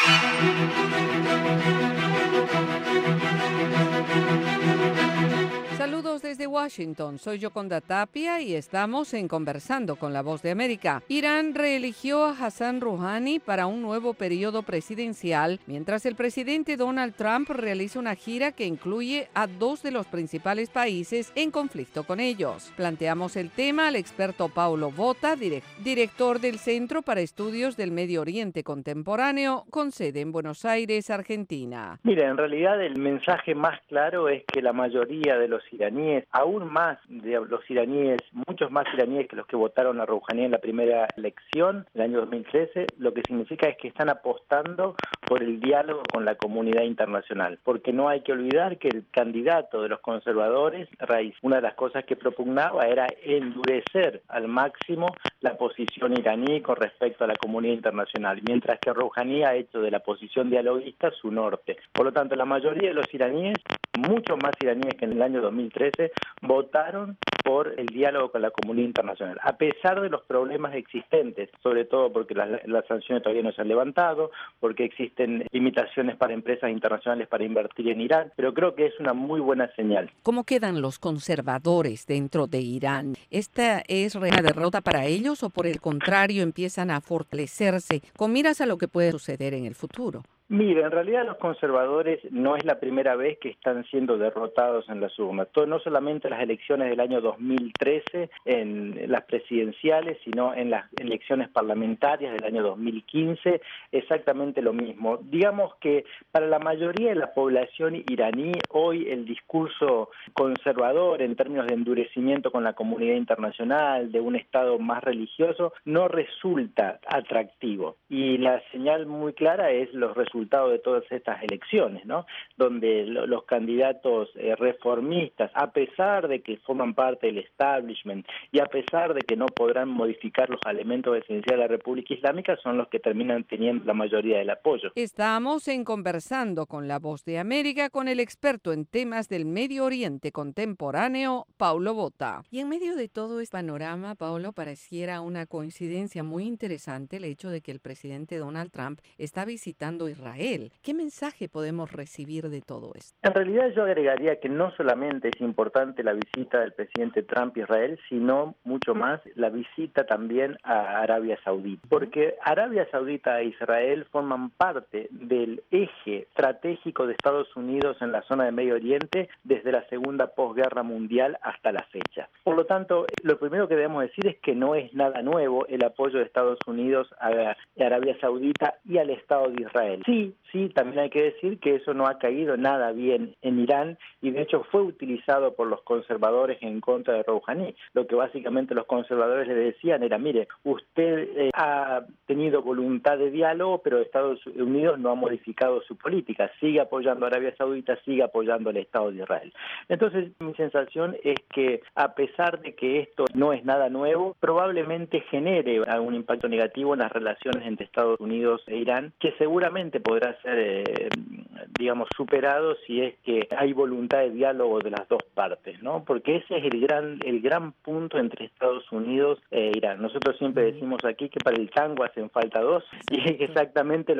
Saludos desde Washington, soy Yoconda Tapia y estamos en Conversando con la Voz de América. Irán reeligió a Hassan Rouhani para un nuevo periodo presidencial, mientras el presidente Donald Trump realiza una gira que incluye a dos de los principales países en conflicto con ellos. Planteamos el tema al experto Paulo Botta, director del Centro para Estudios del Medio Oriente Contemporáneo, con sede en Buenos Aires, Argentina. Mira, en realidad el mensaje más claro es que la mayoría de los iraníes, aún más de los iraníes, muchos más iraníes que los que votaron a Rouhani en la primera elección del año 2013, lo que significa es que están apostando por el diálogo con la comunidad internacional, porque no hay que olvidar que el candidato de los conservadores, Raisi, una de las cosas que propugnaba era endurecer al máximo la posición iraní con respecto a la comunidad internacional, mientras que Rouhani ha hecho de la posición dialoguista su norte. Por lo tanto, la mayoría de los iraníes, muchos más iraníes que en el año 2013, votaron por el diálogo con la comunidad internacional, a pesar de los problemas existentes, sobre todo porque las sanciones todavía no se han levantado, porque existen limitaciones para empresas internacionales para invertir en Irán, pero creo que es una muy buena señal. ¿Cómo quedan los conservadores dentro de Irán? ¿Esta es una derrota para ellos o por el contrario empiezan a fortalecerse con miras a lo que puede suceder en el futuro? Mira, en realidad los conservadores no es la primera vez que están siendo derrotados en las urnas. No solamente en las elecciones del año 2013, en las presidenciales, sino en las elecciones parlamentarias del año 2015, exactamente lo mismo. Digamos que para la mayoría de la población iraní, hoy el discurso conservador en términos de endurecimiento con la comunidad internacional, de un Estado más religioso, no resulta atractivo. Y la señal muy clara es los resultados de todas estas elecciones, ¿no? Donde los candidatos reformistas, a pesar de que forman parte del establishment y a pesar de que no podrán modificar los elementos esenciales de la República Islámica, son los que terminan teniendo la mayoría del apoyo. Estamos en Conversando con la Voz de América con el experto en temas del Medio Oriente contemporáneo, Paulo Botta. Y en medio de todo este panorama, Paulo, pareciera una coincidencia muy interesante el hecho de que el presidente Donald Trump está visitando Israel. ¿Qué mensaje podemos recibir de todo esto? En realidad yo agregaría que no solamente es importante la visita del presidente Trump a Israel, sino mucho más la visita también a Arabia Saudita, porque Arabia Saudita e Israel forman parte del eje estratégico de Estados Unidos en la zona de Medio Oriente desde la segunda posguerra mundial hasta la fecha. Por lo tanto, lo primero que debemos decir es que no es nada nuevo el apoyo de Estados Unidos a Arabia Saudita y al Estado de Israel. Sí, también hay que decir que eso no ha caído nada bien en Irán y de hecho fue utilizado por los conservadores en contra de Rouhani. Lo que básicamente los conservadores le decían era, mire, usted ha tenido voluntad de diálogo, pero Estados Unidos no ha modificado su política, sigue apoyando a Arabia Saudita, sigue apoyando al Estado de Israel. Entonces, mi sensación es que a pesar de que esto no es nada nuevo, probablemente genere algún impacto negativo en las relaciones entre Estados Unidos e Irán, que seguramente podrá ser, superado si es que hay voluntad de diálogo de las dos partes, ¿no? Porque ese es el gran punto entre Estados Unidos e Irán. Nosotros siempre decimos aquí que para el tango hacen falta dos, y es exactamente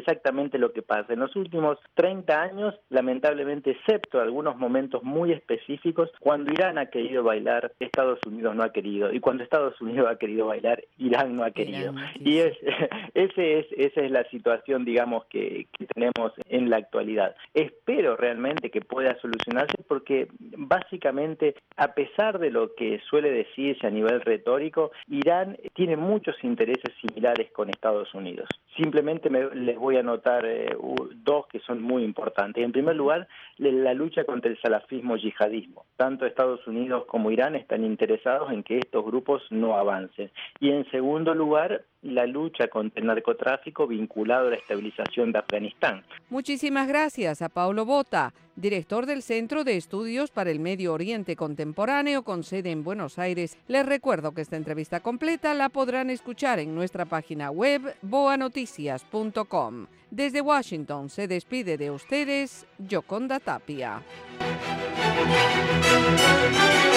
lo que pasa. En los últimos 30 años, lamentablemente, excepto algunos momentos muy específicos, cuando Irán ha querido bailar, Estados Unidos no ha querido, y cuando Estados Unidos ha querido bailar, Irán no ha querido. Y esa es la situación, digamos, que tenemos en la actualidad. Espero realmente que pueda solucionarse porque básicamente, a pesar de lo que suele decirse a nivel retórico, Irán tiene muchos intereses similares con Estados Unidos. Simplemente les voy a anotar dos que son muy importantes. En primer lugar, la lucha contra el salafismo yihadismo. Tanto Estados Unidos como Irán están interesados en que estos grupos no avancen. Y en segundo lugar, la lucha contra el narcotráfico vinculado a la estabilización de Afganistán. Muchísimas gracias a Paulo Botta, director del Centro de Estudios para el Medio Oriente Contemporáneo con sede en Buenos Aires. Les recuerdo que esta entrevista completa la podrán escuchar en nuestra página web boanoticias.com. Desde Washington se despide de ustedes Yoconda Tapia.